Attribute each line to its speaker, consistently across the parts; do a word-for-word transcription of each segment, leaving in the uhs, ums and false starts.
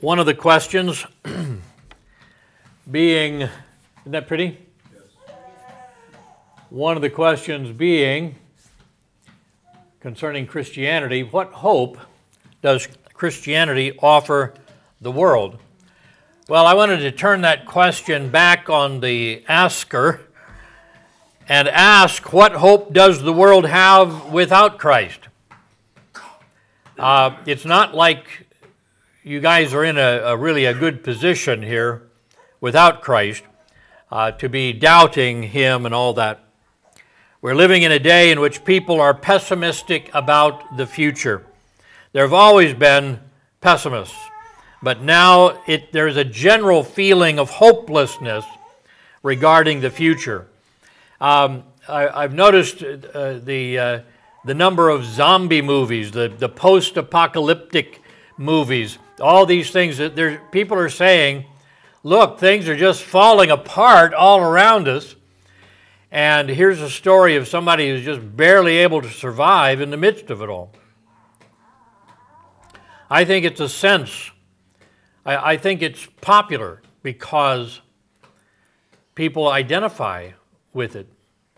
Speaker 1: One of the questions being, isn't that pretty? Yes. One of the questions being concerning Christianity, what hope does Christianity offer the world? Well, I wanted to turn that question back on the asker and ask, what hope does the world have without Christ? Uh, it's not like you guys are in a, a really a good position here without Christ uh, to be doubting Him and all that. We're living in a day in which people are pessimistic about the future. There have always been pessimists, but now it, there's a general feeling of hopelessness regarding the future. Um, I, I've noticed uh, the uh, the number of zombie movies, the, the post-apocalyptic movies, all these things that there, people are saying, look, things are just falling apart all around us. And here's a story of somebody who's just barely able to survive in the midst of it all. I think it's a sense, I, I think it's popular because people identify with it.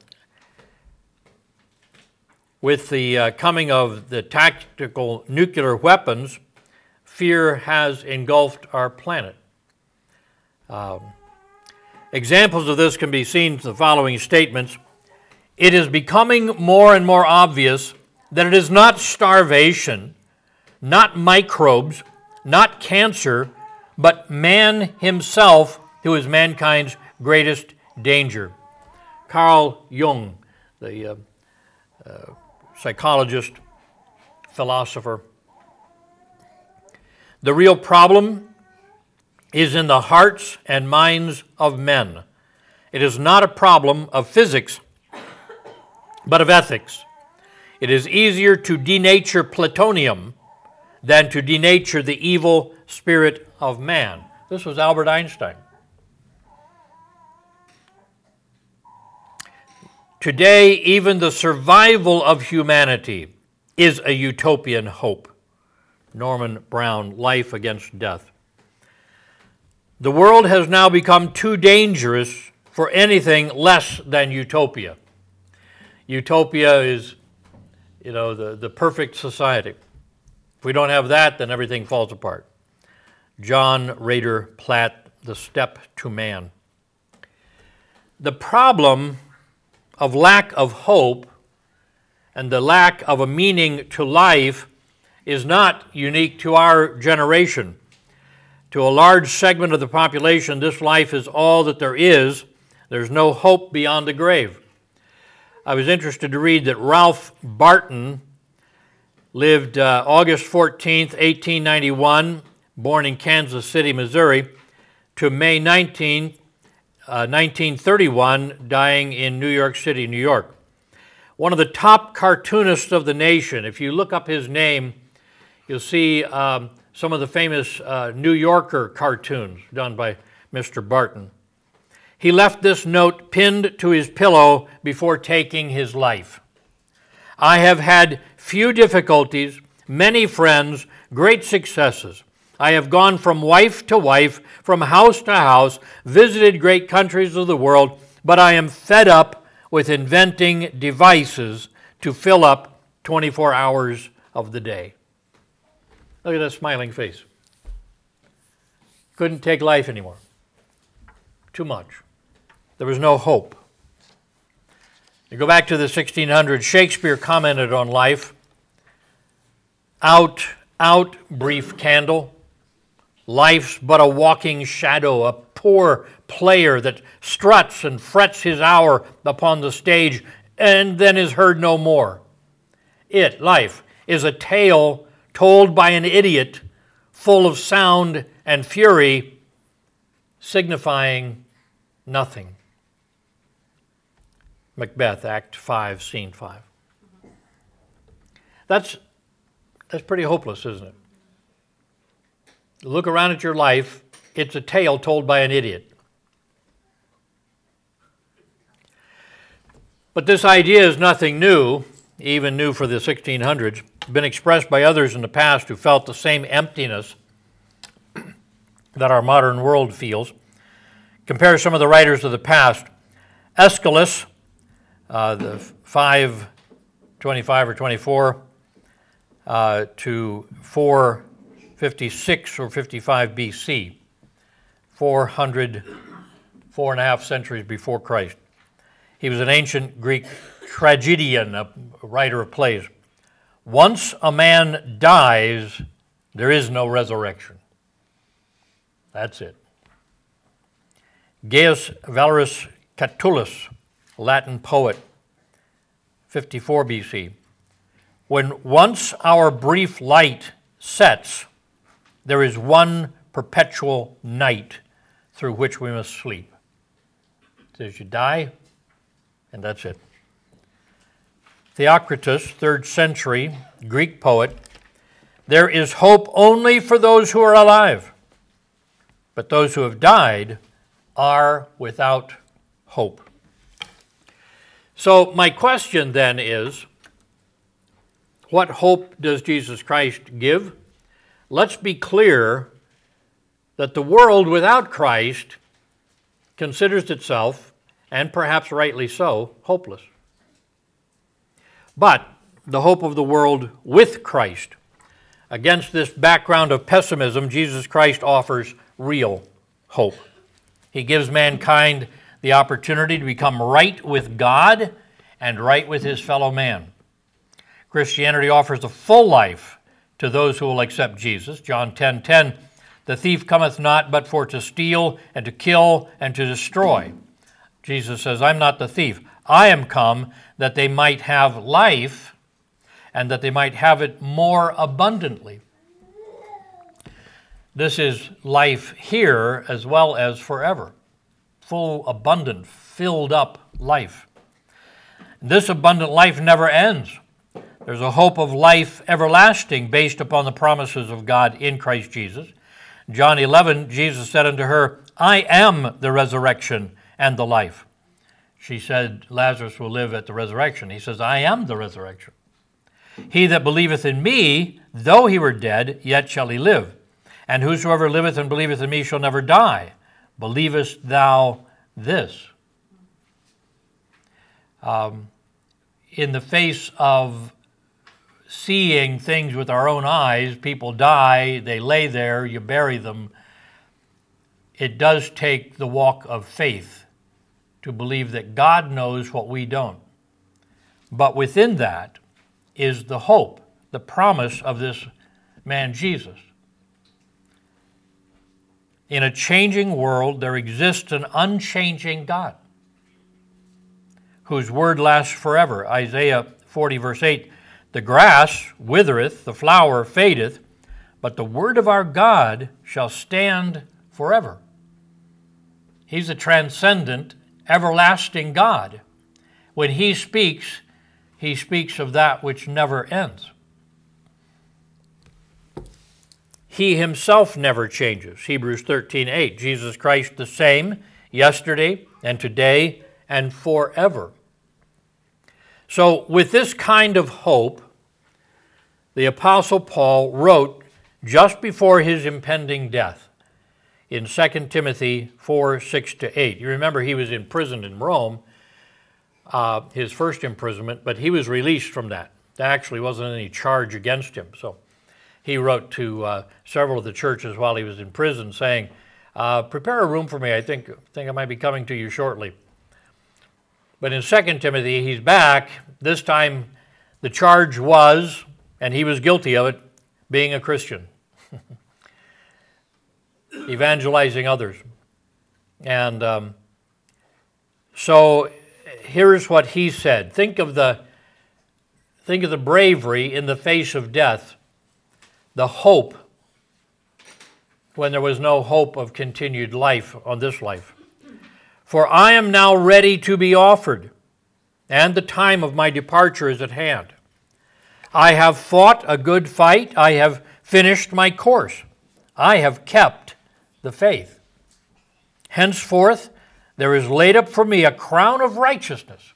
Speaker 1: With the uh, coming of the tactical nuclear weapons, fear has engulfed our planet. Um, examples of this can be seen in the following statements. It is becoming more and more obvious that it is not starvation, not microbes, not cancer, but man himself who is mankind's greatest danger. Carl Jung, the uh, uh, psychologist, philosopher. The real problem is in the hearts and minds of men. It is not a problem of physics, but of ethics. It is easier to denature plutonium than to denature the evil spirit of man. This was Albert Einstein. Today, even the survival of humanity is a utopian hope. Norman Brown, Life Against Death. The world has now become too dangerous for anything less than utopia. Utopia is, you know, the, the perfect society. If we don't have that, then everything falls apart. John Rader Platt, The Step to Man. The problem of lack of hope and the lack of a meaning to life is not unique to our generation. To a large segment of the population, this life is all that there is. There's no hope beyond the grave. I was interested to read that Ralph Barton lived uh, August fourteenth, eighteen ninety-one, born in Kansas City, Missouri, to May nineteenth, uh, nineteen thirty-one, dying in New York City, New York. One of the top cartoonists of the nation. If you look up his name, you'll see um, some of the famous uh, New Yorker cartoons done by Mister Barton. He left this note pinned to his pillow before taking his life. I have had few difficulties, many friends, great successes. I have gone from wife to wife, from house to house, visited great countries of the world, but I am fed up with inventing devices to fill up twenty-four hours of the day. Look at that smiling face. Couldn't take life anymore. Too much. There was no hope. You go back to the sixteen hundreds, Shakespeare commented on life. Out, out, brief candle. Life's but a walking shadow, a poor player that struts and frets his hour upon the stage and then is heard no more. It, life, is a tale told by an idiot, full of sound and fury, signifying nothing. Macbeth, Act five, Scene five. That's, that's pretty hopeless, isn't it? Look around at your life, it's a tale told by an idiot. But this idea is nothing new, even new for the sixteen hundreds. Been expressed by others in the past who felt the same emptiness that our modern world feels. Compare some of the writers of the past. Aeschylus, uh, the five twenty-five or twenty-four uh, to four fifty-six or fifty-five B C, four hundred, four and a half centuries before Christ. He was an ancient Greek tragedian, a writer of plays. Once a man dies, there is no resurrection. That's it. Gaius Valerius Catullus, Latin poet, fifty-four B C. When once our brief light sets, there is one perpetual night through which we must sleep. So you die, and that's it. Theocritus, third century Greek poet, there is hope only for those who are alive, but those who have died are without hope. So my question then is, what hope does Jesus Christ give? Let's be clear that the world without Christ considers itself, and perhaps rightly so, hopeless. But the hope of the world with Christ. Against this background of pessimism, Jesus Christ offers real hope. He gives mankind the opportunity to become right with God and right with his fellow man. Christianity offers a full life to those who will accept Jesus. John ten ten, the thief cometh not but for to steal and to kill and to destroy. Jesus says, I'm not the thief. I am come that they might have life and that they might have it more abundantly. This is life here as well as forever. Full, abundant, filled up life. This abundant life never ends. There's a hope of life everlasting based upon the promises of God in Christ Jesus. John eleven, Jesus said unto her, I am the resurrection and the life. She said, Lazarus will live at the resurrection. He says, I am the resurrection. He that believeth in me, though he were dead, yet shall he live. And whosoever liveth and believeth in me shall never die. Believest thou this? Um, in the face of seeing things with our own eyes, people die, they lay there, you bury them. It does take the walk of faith to believe that God knows what we don't. But within that is the hope, the promise of this man Jesus. In a changing world, there exists an unchanging God whose word lasts forever. Isaiah forty, verse eight, the grass withereth, the flower fadeth, but the word of our God shall stand forever. He's a transcendent, everlasting God. When he speaks, he speaks of that which never ends. He himself never changes. Hebrews thirteen eight, Jesus Christ the same yesterday and today and forever. So with this kind of hope, the Apostle Paul wrote just before his impending death in Second Timothy four six to eight. You remember he was imprisoned in Rome, uh, his first imprisonment, but he was released from that. There actually wasn't any charge against him. So he wrote to uh, several of the churches while he was in prison saying, uh, prepare a room for me. I think, think I might be coming to you shortly. But in Second Timothy, he's back. This time the charge was, and he was guilty of it, being a Christian. Evangelizing others. And um, so here's what he said. Think of the think of the bravery in the face of death, the hope when there was no hope of continued life on this life. For I am now ready to be offered, and the time of my departure is at hand. I have fought a good fight. I have finished my course. I have kept the faith. Henceforth, there is laid up for me a crown of righteousness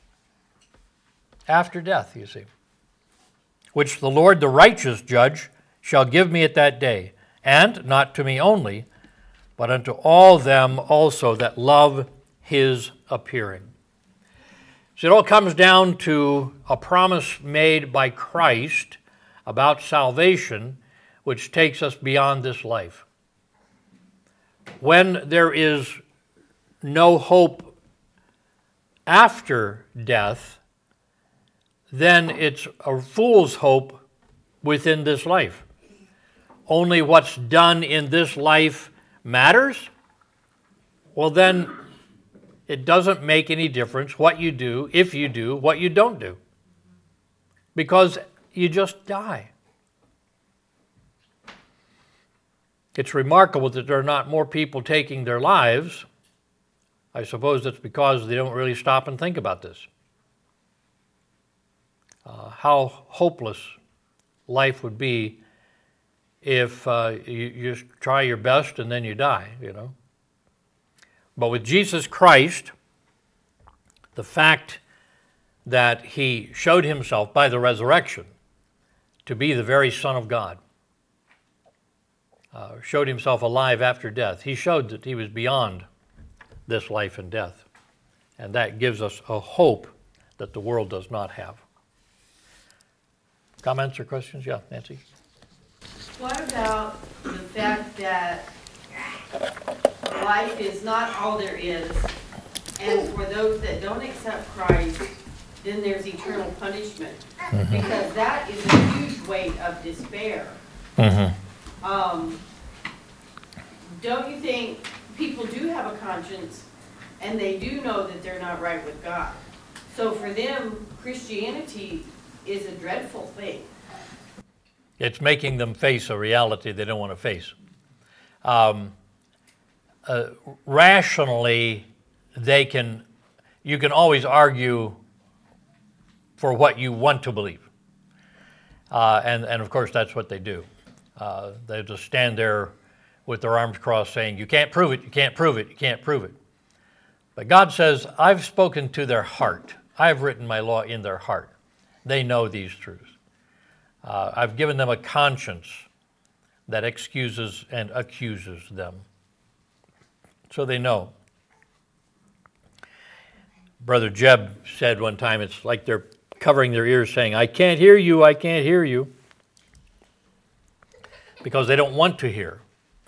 Speaker 1: after death, you see, which the Lord, the righteous judge, shall give me at that day, and not to me only, but unto all them also that love his appearing. So it all comes down to a promise made by Christ about salvation, which takes us beyond this life. When there is no hope after death, then it's a fool's hope within this life. Only what's done in this life matters? Well, then it doesn't make any difference what you do, if you do, what you don't do, because you just die. It's remarkable that there are not more people taking their lives. I suppose that's because they don't really stop and think about this. Uh, how hopeless life would be if uh, you, you just try your best and then you die, you know. But with Jesus Christ, the fact that he showed himself by the resurrection to be the very Son of God, uh, showed himself alive after death. He showed that he was beyond this life and death. And that gives us a hope that the world does not have. Comments or questions? Yeah, Nancy?
Speaker 2: What about the fact that life is not all there is, and for those that don't accept Christ, then there's eternal punishment? Mm-hmm. Because that is a huge weight of despair. Mm-hmm. Um, don't you think people do have a conscience, and they do know that they're not right with God? So for them, Christianity is a dreadful thing.
Speaker 1: It's making them face a reality they don't want to face. Um, uh, rationally, they can, you can always argue for what you want to believe. Uh, and, and of course, that's what they do. Uh, they just stand there with their arms crossed saying, you can't prove it, you can't prove it, you can't prove it. But God says, I've spoken to their heart. I've written my law in their heart. They know these truths. Uh, I've given them a conscience that excuses and accuses them. So they know. Brother Jeb said one time, it's like they're covering their ears saying, I can't hear you, I can't hear you. Because they don't want to hear.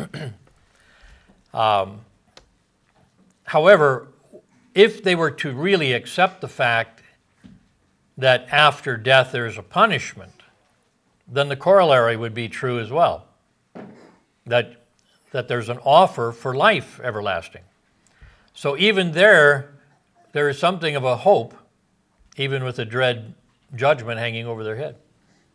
Speaker 1: um, however, if they were to really accept the fact that after death there's a punishment, then the corollary would be true as well, that, that there's an offer for life everlasting. So even there, there is something of a hope, even with the dread judgment hanging over their head.